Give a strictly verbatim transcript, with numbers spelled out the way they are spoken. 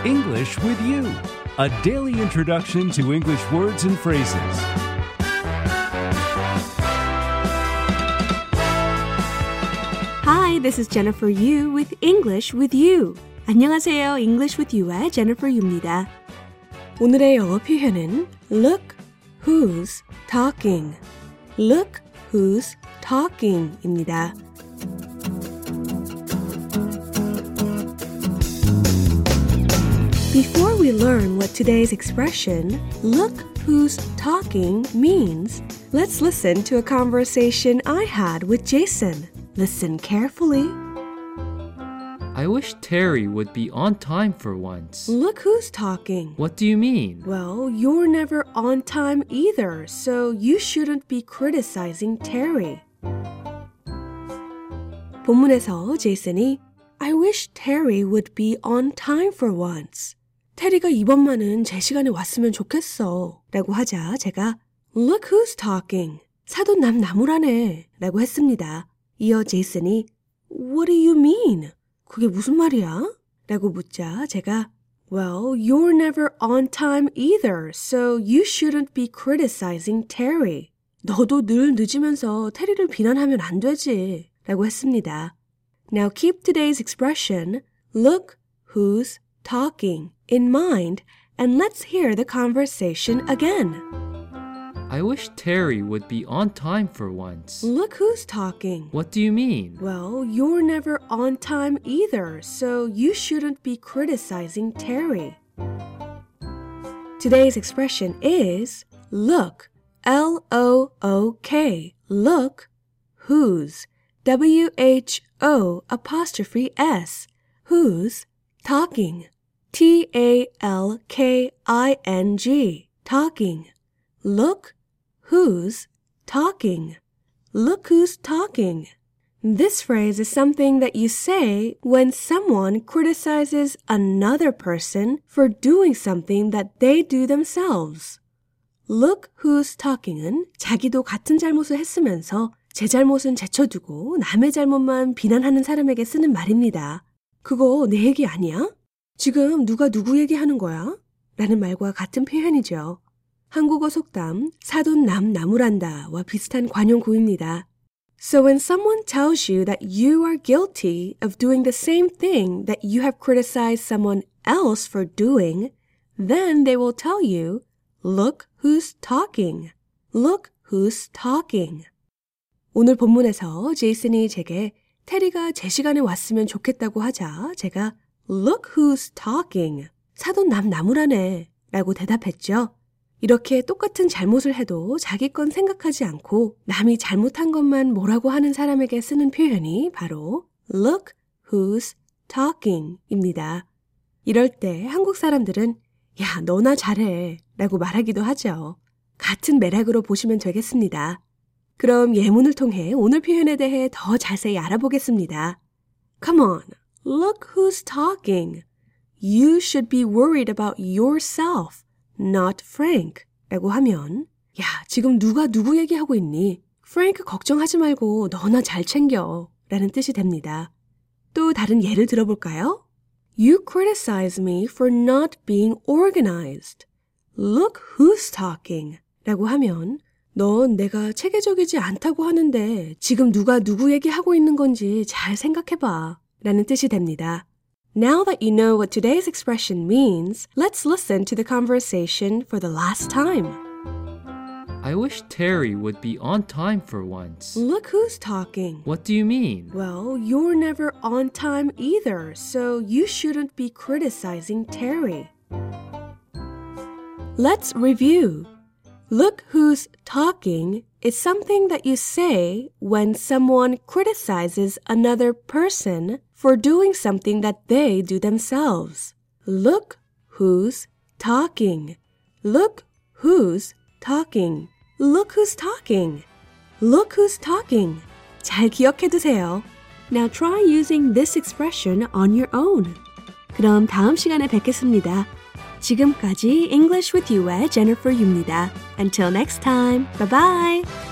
English with You, a daily introduction to English words and phrases. Hi, this is Jennifer Yu with English with You. 안녕하세요. English with You의 Jennifer Yu입니다. 오늘의 영어 표현은 Look who's talking. Look who's talking 입니다. Before we learn what today's expression, look who's talking means, let's listen to a conversation I had with Jason. Listen carefully. I wish Terry would be on time for once. Look who's talking. What do you mean? Well, you're never on time either, so you shouldn't be criticizing Terry. 본문에서 제이슨이 I wish Terry would be on time for once. 테리가 이번만은 제 시간에 왔으면 좋겠어 라고 하자 제가 Look who's talking. 사돈 남나무라네 라고 했습니다. 이어 제이슨이 What do you mean? 그게 무슨 말이야? 라고 묻자 제가 Well, you're never on time either, so you shouldn't be criticizing Terry. 너도 늘 늦으면서 테리를 비난하면 안 되지 라고 했습니다. Now keep today's expression, look who's talking, in mind, and let's hear the conversation again. I wish Terry would be on time for once. Look who's talking. What do you mean? Well, you're never on time either, so you shouldn't be criticizing Terry. Today's expression is look, L O O K, look who's, W H O apostrophe S, who's talking, T A L K I N G, talking. Look who's talking. Look who's talking. This phrase is something that you say when someone criticizes another person for doing something that they do themselves. Look who's talking은 자기도 같은 잘못을 했으면서 제 잘못은 제쳐두고 남의 잘못만 비난하는 사람에게 쓰는 말입니다. 그거 내 얘기 아니야? 지금 누가 누구 얘기하는 거야? 라는 말과 같은 표현이죠. 한국어 속담 사돈 남나무란다와 비슷한 관용구입니다. So when someone tells you that you are guilty of doing the same thing that you have criticized someone else for doing, then they will tell you, look who's talking. Look who's talking. 오늘 본문에서 제이슨이 제게 테리가 제 시간에 왔으면 좋겠다고 하자 제가 Look who's talking. 사돈 남나무라네 라고 대답했죠. 이렇게 똑같은 잘못을 해도 자기 건 생각하지 않고 남이 잘못한 것만 뭐라고 하는 사람에게 쓰는 표현이 바로 Look who's talking 입니다. 이럴 때 한국 사람들은 야, 너나 잘해 라고 말하기도 하죠. 같은 맥락으로 보시면 되겠습니다. 그럼 예문을 통해 오늘 표현에 대해 더 자세히 알아보겠습니다. Come on, look who's talking. You should be worried about yourself, not Frank. 라고 하면 야, 지금 누가 누구 얘기하고 있니? 프랭크 걱정하지 말고 너나 잘 챙겨. 라는 뜻이 됩니다. 또 다른 예를 들어볼까요? You criticize me for not being organized. Look who's talking. 라고 하면 넌 내가 체계적이지 않다고 하는데 지금 누가 누구 얘기하고 있는 건지 잘 생각해봐. 라는 뜻이 됩니다. Now that you know what today's expression means, let's listen to the conversation for the last time. I wish Terry would be on time for once. Look who's talking. What do you mean? Well, you're never on time either, so you shouldn't be criticizing Terry. Let's review. Look who's talking is something that you say when someone criticizes another person for doing something that they do themselves. Look who's talking. Look who's talking. Look who's talking. Look who's talking. 잘 기억해두세요. Now try using this expression on your own. 그럼 다음 시간에 뵙겠습니다. 지금까지 English with You의 Jennifer Yu입니다. Until next time, bye bye!